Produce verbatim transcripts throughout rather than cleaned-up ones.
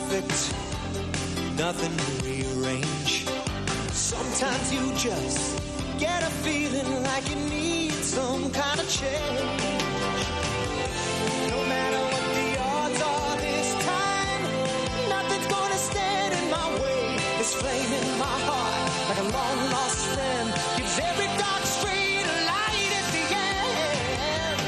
perfect, nothing to rearrange. Sometimes you just get a feeling like you need some kind of change. No matter what the odds are this time, nothing's gonna stand in my way. This flame in my heart, like a long lost friend, gives every dark street a light at the end.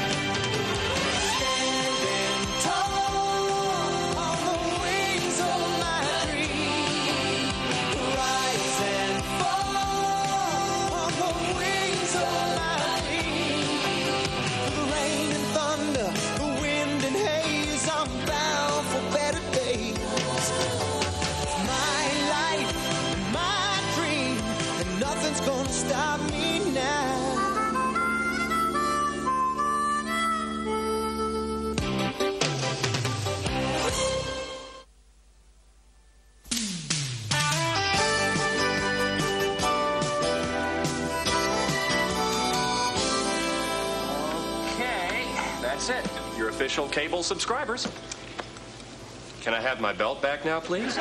Standing tall on the wings of my dream, rise and fall on the wings of my dream. The rain and thunder, the wind and haze, I'm bound for better days. My life, my dream, and nothing's gonna stop me now. Okay, that's it. Your official cable subscribers. Can I have my belt back now, please?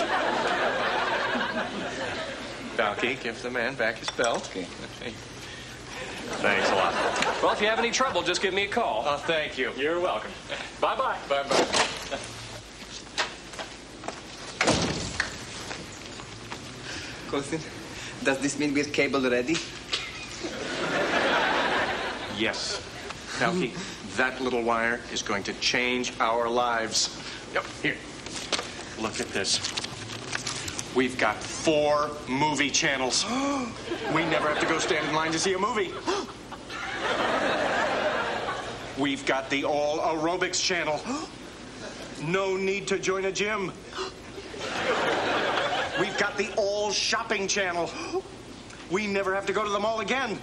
Balky, give the man back his belt. Okay. Thanks a lot. Well, if you have any trouble, just give me a call. Oh, thank you. You're welcome. Bye-bye. Bye-bye. Cousin, does this mean we're cable ready? Yes. Balky, that little wire is going to change our lives. Yep, here. Look at this. We've got four movie channels. We never have to go stand in line to see a movie. We've got the all aerobics channel. No need to join a gym. We've got the all shopping channel. We never have to go to the mall again.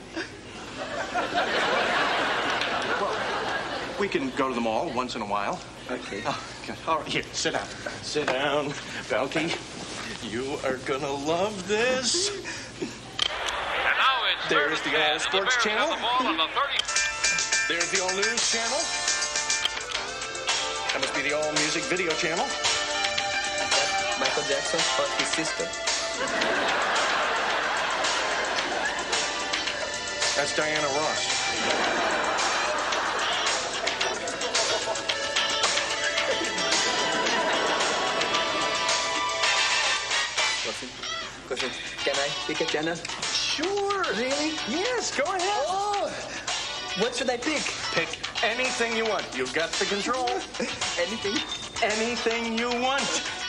Well, we can go to the mall once in a while. Okay. Oh, good. All right, here, sit down. Sit down, Balky. You are gonna love this. And now it's There's the third all sports the channel. The ball on the thirty. There's the all news channel. That must be the all music video channel. That's Michael Jackson or his sister. That's Diana Ross. Cousin, cousin, can I pick a channel? Sure. Really? Yes, go ahead. Oh! What should I pick? Pick anything you want. You've got the control. Anything? Anything you want.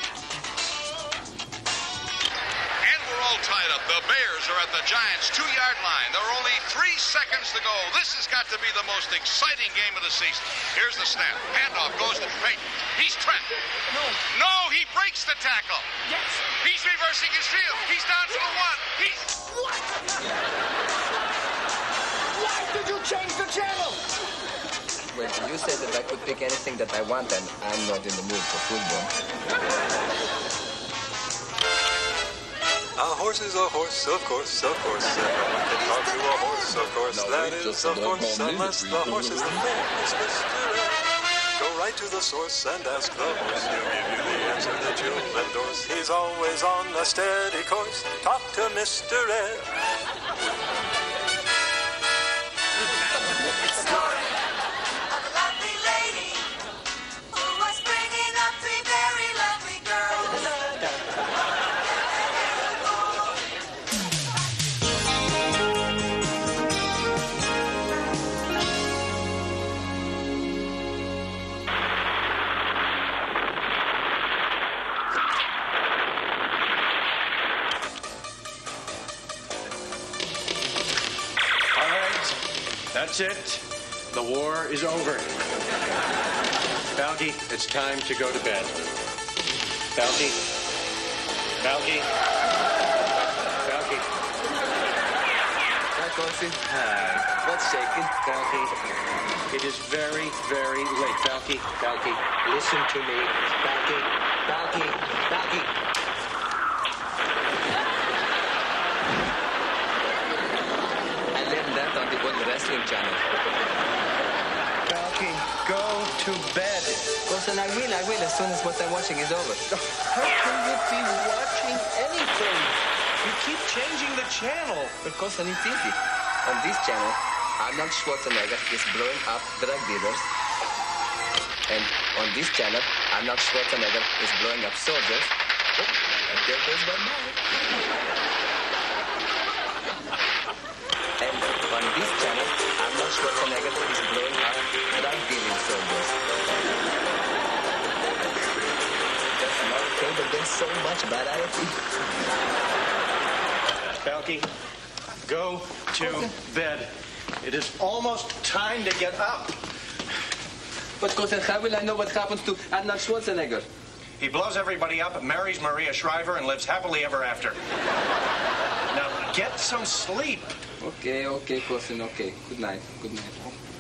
And we're all tied up. The Bears are at the Giants' two-yard line. There are only three seconds to go. This has got to be the most exciting game of the season. Here's the snap. Handoff goes to Peyton. He's Trent. No. No, he breaks the tackle. Yes. He's reversing his field. He's down to the one. He's... What? Why did you change the channel? Well, you said that I could pick anything that I want, and I'm not in the mood for football. A horse is a horse, of course, of course. Everyone can talk to a horse, of course. No, that wait is, just of one course, more unless minute. the horse is the famous Mister Ed. Go right to the source and ask the horse. He'll give you the answer that you'll endorse. He's always on a steady course. Talk to Mister Ed. That's it. The war is over. Balky, it's time to go to bed. Balky. Balky. Balky. Hi, cousin. Hi. What's shaking? Balky. It is very, very late. Balky. Balky. Listen to me. Balky. Balky. Balky. I learned that on the World Wrestling Channel. Balky, go to to bed. Cousin, I will, I will, as soon as what I'm watching is over. How can you be watching anything? You keep changing the channel. But cousin, it's easy. On this channel, Arnold Schwarzenegger is blowing up drug dealers. And on this channel, Arnold Schwarzenegger is blowing up soldiers. Oh, and there goes my mouth. And on this channel, Arnold Schwarzenegger is blowing up drug dealing soldiers. That's not okay, but there's so much variety. Balky, go to Okay. bed. It is almost time to get up. But cousin, how will I know what happens to Arnold Schwarzenegger? He blows everybody up, marries Maria Shriver, and lives happily ever after. Now, get some sleep. Okay, okay, cousin, okay. Good night, good night.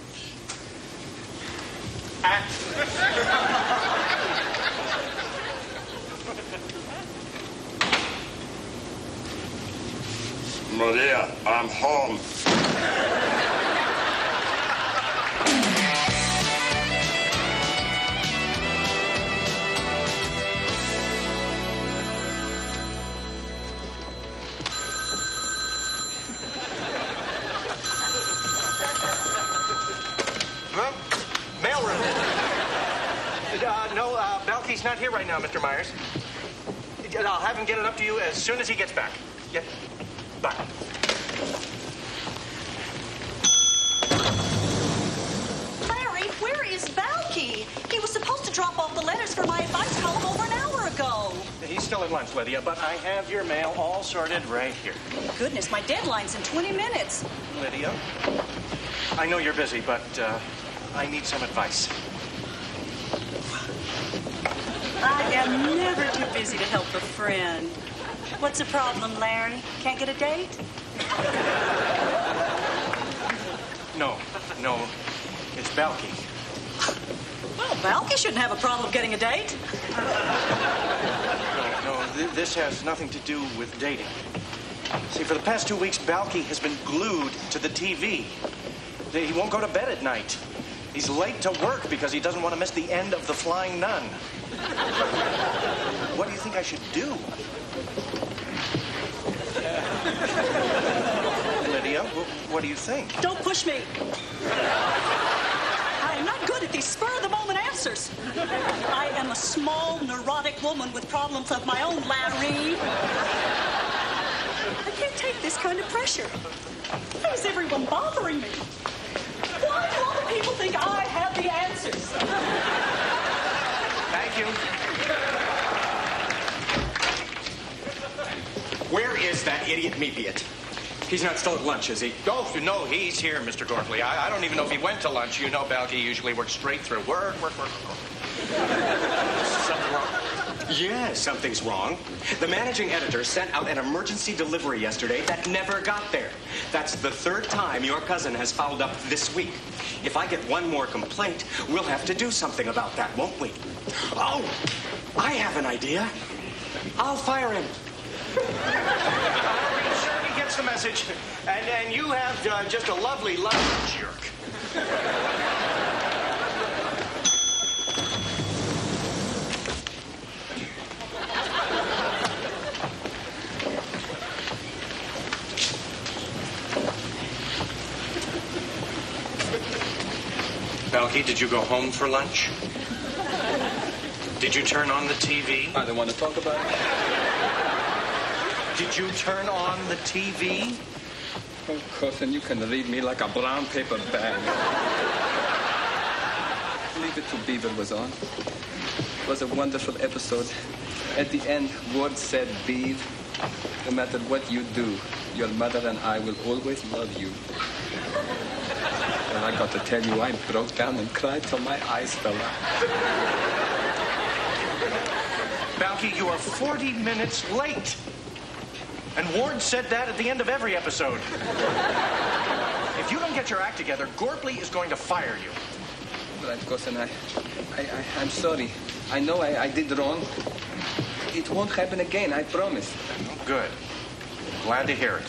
Maria, I'm home. Well, mailroom. Uh, no, uh, Balky's not here right now, Mister Myers. I'll have him get it up to you as soon as he gets back. Yeah. Bye. Larry, where is Balky? He was supposed to drop off the letters for my advice column over an hour ago. He's still at lunch, Lydia, but I have your mail all sorted right here. Goodness, my deadline's in twenty minutes. Lydia, I know you're busy, but uh, I need some advice. I am never too busy to help a friend. What's the problem, Larry? Can't get a date? No, no, it's Balky. Well, Balky shouldn't have a problem getting a date. No, no, th- this has nothing to do with dating. See, for the past two weeks, Balky has been glued to the T V. He won't go to bed at night. He's late to work because he doesn't want to miss the end of The Flying Nun. What do you think I should do? Lydia, wh- what do you think? Don't push me. I am not good at these spur-of-the-moment answers. I am a small, neurotic woman with problems of my own, Larry. I can't take this kind of pressure. Why is everyone bothering me? Why do all the people think I have the answers? Thank you. Where is that idiot Meepiot? He's not still at lunch, is he? Oh, no, he's here, Mister Gorpley. I, I don't even know if he went to lunch. You know, Balky usually works straight through. Work, work, work, work. Something wrong? Yes, something's wrong. The managing editor sent out an emergency delivery yesterday that never got there. That's the third time your cousin has fouled up this week. If I get one more complaint, we'll have to do something about that, won't we? Oh, I have an idea. I'll fire him. I'll be sure he gets the message. And, and you have uh, just a lovely, lovely jerk. Balky, did you go home for lunch? Did you turn on the T V? I don't want to talk about it. Did you turn on the T V? Oh, cousin, you can read me like a brown paper bag. Leave It to Beaver was on. It was a wonderful episode. At the end, Ward said, Beav, no matter what you do, your mother and I will always love you. And I got to tell you, I broke down and cried till my eyes fell out. Balky, you are forty minutes late. And Ward said that at the end of every episode. If you don't get your act together, Gorpley is going to fire you. Right, cousin, I, I, I, I'm sorry. I know I, I did wrong. It won't happen again, I promise. Good. Glad to hear it.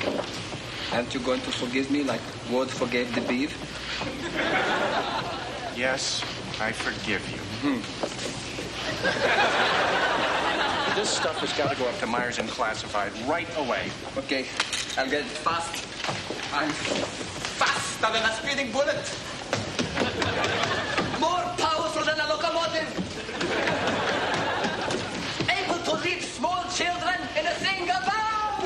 Aren't you going to forgive me like Ward forgave the beef? Yes, I forgive you. This stuff has got to go up to Myers and classified right away. Okay, I'll get it fast. I'm faster than a speeding bullet. More powerful than a locomotive. Able to leap small children in a single bound.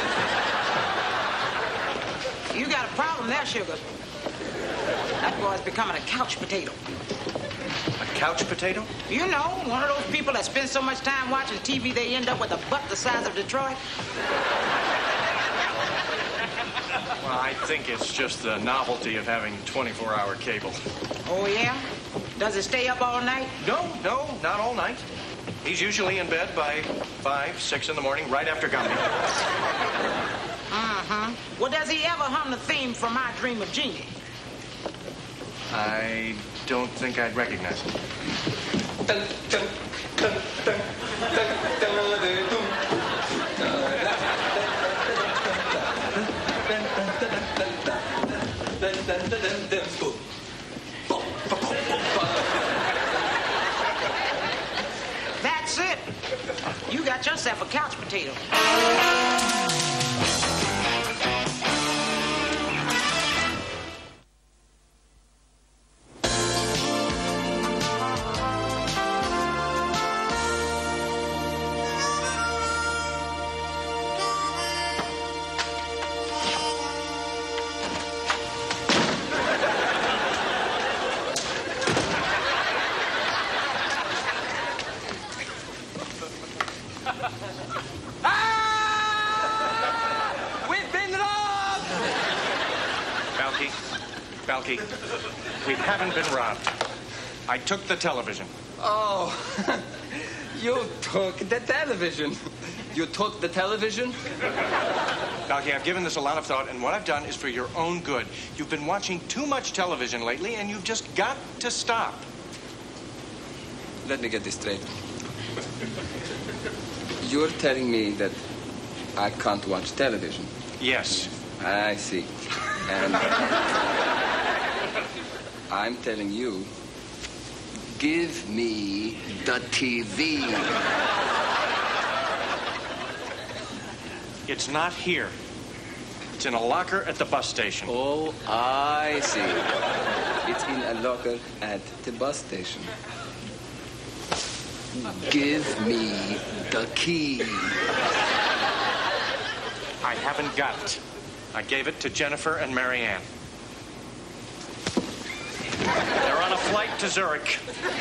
You got a problem there, Sugar. That boy's becoming a couch potato. A couch potato? You know, one of those people that spend so much time watching T V they end up with a butt the size of Detroit. Well, I think it's just the novelty of having twenty-four hour cable. Oh, yeah? Does it stay up all night? No, no, not all night. He's usually in bed by five, six in the morning, right after Gumby. Uh-huh. Well, does he ever hum the theme from My Dream of Jeannie? I don't think I'd recognize it. That's it. You got yourself a couch potato. Balky, we haven't been robbed. I took the television. Oh, you took the television. You took the television? Balky, I've given this a lot of thought, and what I've done is for your own good. You've been watching too much television lately, and you've just got to stop. Let me get this straight. You're telling me that I can't watch television? Yes. I see. And I'm telling you, give me the T V. It's not here. It's in a locker at the bus station. Oh, I see. It's in a locker at the bus station. Give me the key. I haven't got it. I gave it to Jennifer and Marianne. They're on a flight to Zurich.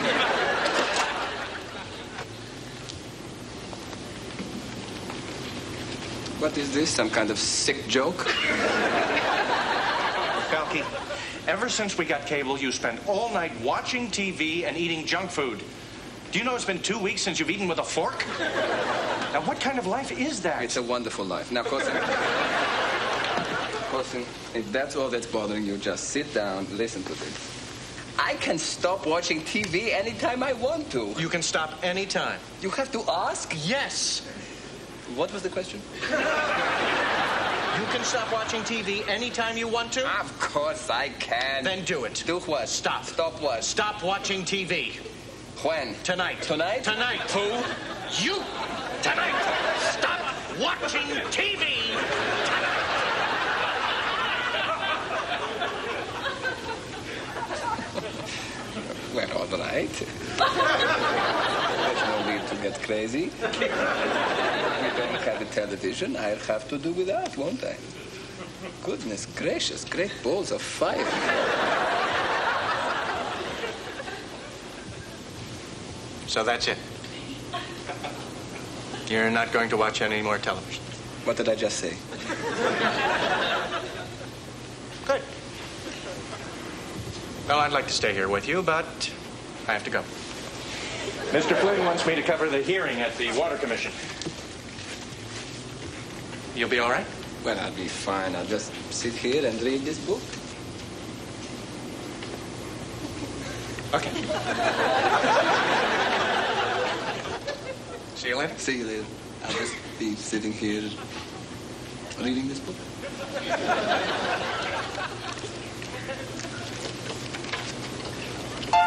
What is this? Some kind of sick joke? Balky, ever since we got cable, you spend all night watching T V and eating junk food. Do you know it's been two weeks since you've eaten with a fork? Now, what kind of life is that? It's a wonderful life. Now, Cousin, Cousin, if that's all that's bothering you, just sit down, listen to this. I can stop watching T V anytime I want to. You can stop anytime. You have to ask? Yes. What was the question? You can stop watching T V anytime you want to? Of course I can. Then do it. Do what? Stop. Stop what? Stop watching T V. When? Tonight. Tonight? Tonight. Who? You. Tonight. Stop watching T V. Tonight. Well, all right. There's no need to get crazy. If we don't have a television, I'll have to do without, won't I? Goodness gracious, great balls of fire. So that's it. You're not going to watch any more television. What did I just say? Good. Well, I'd like to stay here with you, but I have to go. Mister Flynn wants me to cover the hearing at the Water Commission. You'll be all right? Well, I'll be fine. I'll just sit here and read this book. Okay. See you later? See you later. I'll just be sitting here reading this book.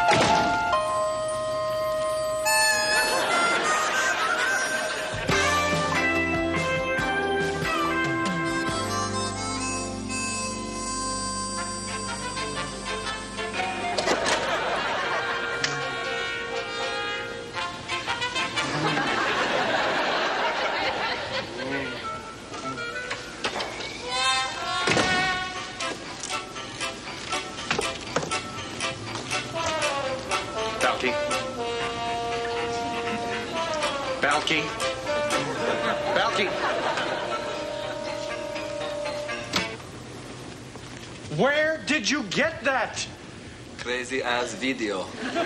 Balky. Balky. Balky. Where did you get that? Crazy ass video. All right,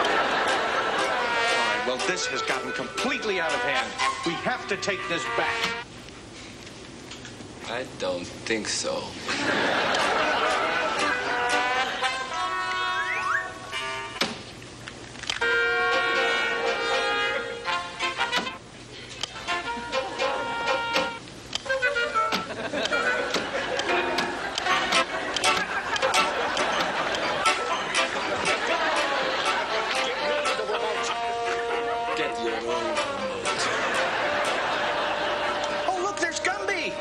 well, this has gotten completely out of hand. We have to take this back. I don't think so. Get your own remote. Oh, look, there's Gumby.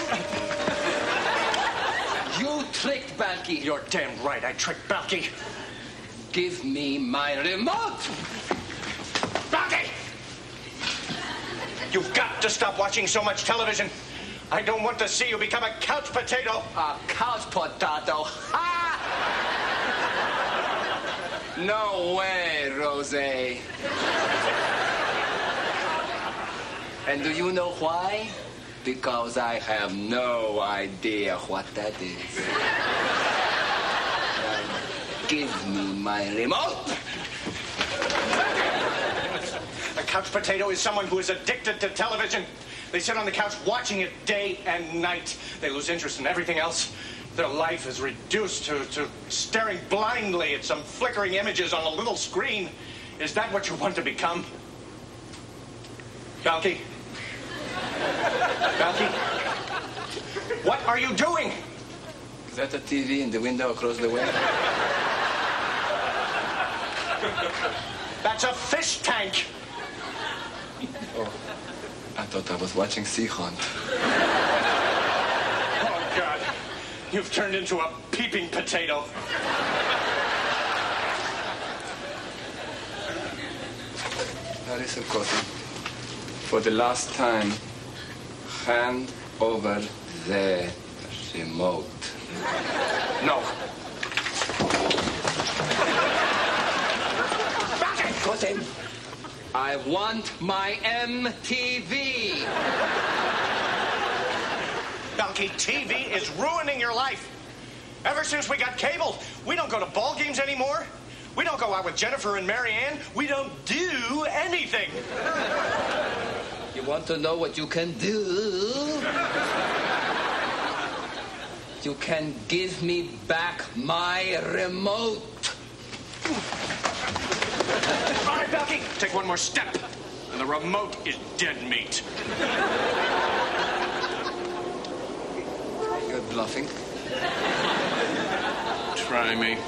You tricked Balky. You're damn right, I tricked Balky. Give me my remote. Balky! You've got to stop watching so much television. I don't want to see you become a couch potato. A couch potato. Ha! No way, Rose. And do you know why? Because I have no idea what that is. Now, give me my remote. A couch potato is someone who is addicted to television. They sit on the couch watching it day and night. They lose interest in everything else. Their life is reduced to, to staring blindly at some flickering images on a little screen. Is that what you want to become? Balky? Balky? What are you doing? Is that a T V in the window across the way? That's a fish tank. Oh, I thought I was watching Sea Hunt. Oh, God. You've turned into a peeping potato. Now listen, Cotton. For the last time, hand over the remote. No. Cotton, I want my M T V. Balky, T V is ruining your life. Ever since we got cable, we don't go to ball games anymore. We don't go out with Jennifer and Marianne. We don't do anything. You want to know what you can do? You can give me back my remote. All right, Balky, take one more step, and the remote is dead meat. You're bluffing. Try me.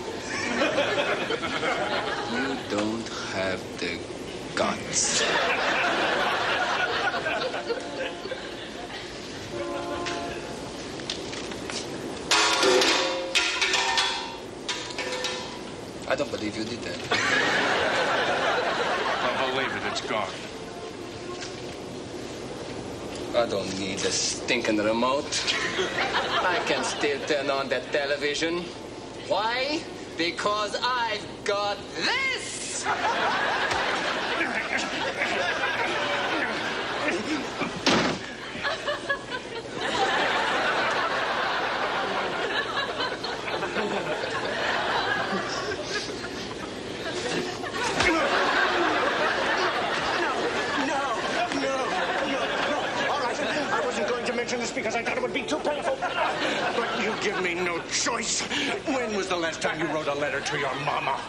You don't have the guts. I don't believe you did that. I'll believe it, it's gone. I don't need a stinking remote. I can still turn on the television. Why? Because I've got this! This because I thought it would be too painful. But you give me no choice. When was the last time you wrote a letter to your mama?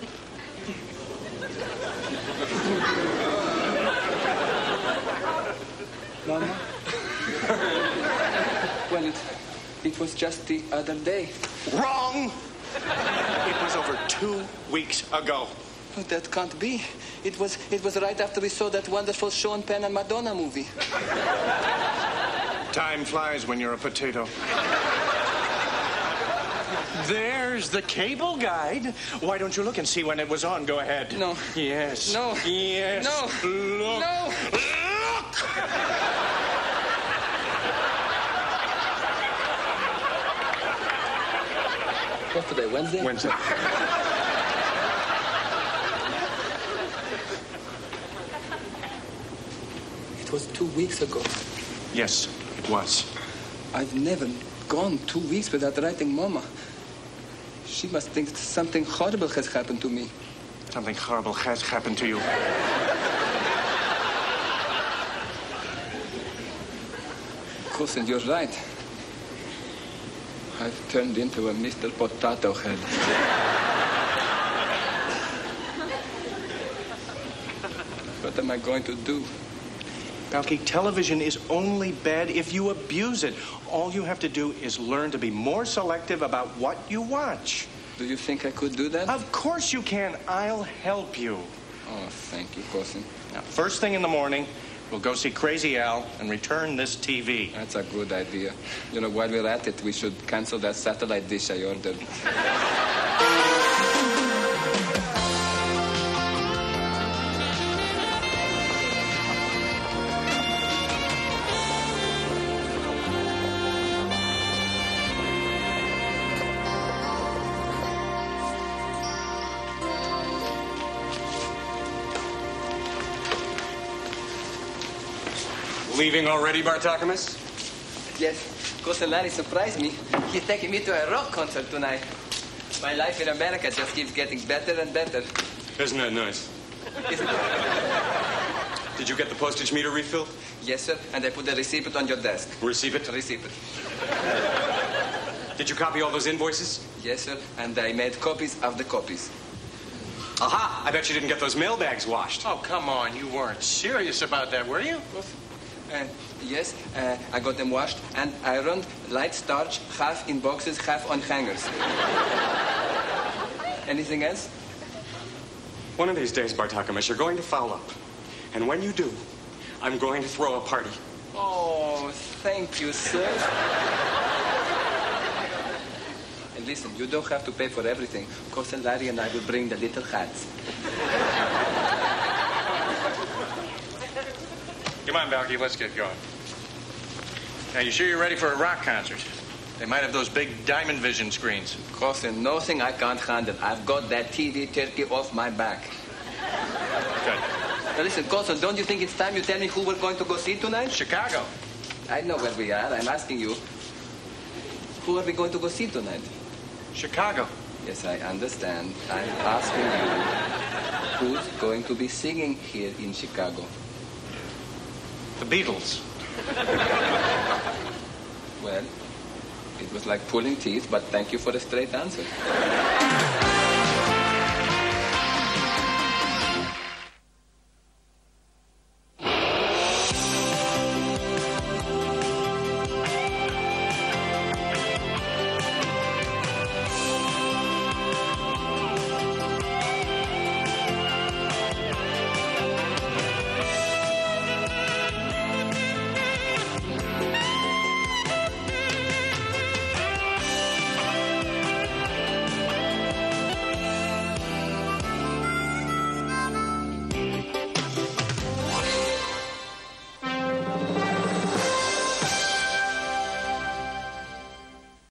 Mama? Well, it, it was just the other day. Wrong! It was over two weeks ago. Oh, that can't be. It was it was right after we saw that wonderful Sean Penn and Madonna movie. Time flies when you're a potato. There's the cable guide. Why don't you look and see when it was on? Go ahead. No. Yes. No. Yes. No. Look. No. Look! What's today, Wednesday? Wednesday. It was two weeks ago. Yes, it was. I've never gone two weeks without writing Mama. She must think something horrible has happened to me. Something horrible has happened to you. Cousin, you're right. I've turned into a Mister Potato Head. What am I going to do? Balky, television is only bad if you abuse it. All you have to do is learn to be more selective about what you watch. Do you think I could do that? Of course you can. I'll help you. Oh, thank you, cousin. Now, first thing in the morning, we'll go see Crazy Al and return this T V. That's a good idea. You know, while we're at it, we should cancel that satellite dish I ordered. Leaving already, Bartakamis? Yes, Cousin Larry surprised me. He's taking me to a rock concert tonight. My life in America just keeps getting better and better. Isn't that nice? Isn't it? Did you get the postage meter refilled? Yes, sir, and I put the receipt on your desk. Receive it? Receipt. Did you copy all those invoices? Yes, sir, and I made copies of the copies. Aha! I bet you didn't get those mailbags washed. Oh, come on. You weren't serious about that, were you? Uh, yes, uh, I got them washed and ironed, light starch, half in boxes, half on hangers. Anything else? One of these days, Bartakamis, you're going to foul up. And when you do, I'm going to throw a party. Oh, thank you, sir. And listen, you don't have to pay for everything. Cousin Larry and I will bring the little hats. Come on, Balky, let's get going. Now, you sure you're ready for a rock concert? They might have those big Diamond Vision screens. Cousin, nothing I can't handle. I've got that T V turkey off my back. Good. Now listen, Cousin, don't you think it's time you tell me who we're going to go see tonight? Chicago. I know where we are. I'm asking you. Who are we going to go see tonight? Chicago. Yes, I understand. I'm asking you, who's going to be singing here in Chicago? The Beatles. Well, it was like pulling teeth, but thank you for the straight answer.